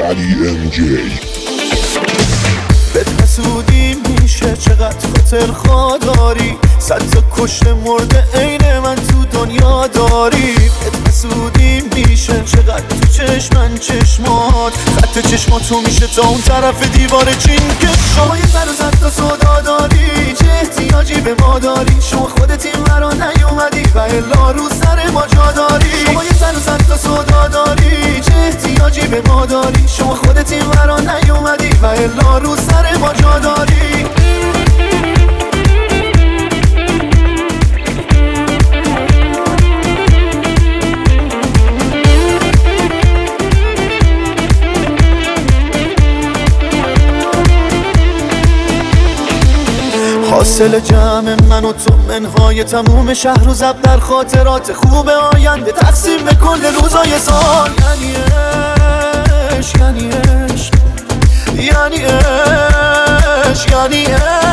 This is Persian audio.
علی ام جی. بهت حسودی میشه چقدر خاطر خودداری، صد تا کشته مرده عین من تو دنیا داری. بهت حسودی میشه چقدر تو چشمن چشمات، خط چشماتو میشه تا اون طرف دیوار چین که شما یه سر و صد تا سودا داری، چه احتیاجی به ما داری؟ شما خودت این ورا نیومدی و الا رو سر ما جا داری. شما یه سر و صد تا سودا داری، چه احتیاجی به ما داری؟ شما خودت این ورا نیومدی و الا رو سر ما جا داری. حاصل جمع من و تو منهای تموم شهر و زب در خاطرات خوب آینده تقسیم به کل روزای سال. یعنی عشق، یعنی عشق، یعنی عشق، یعنی عشق.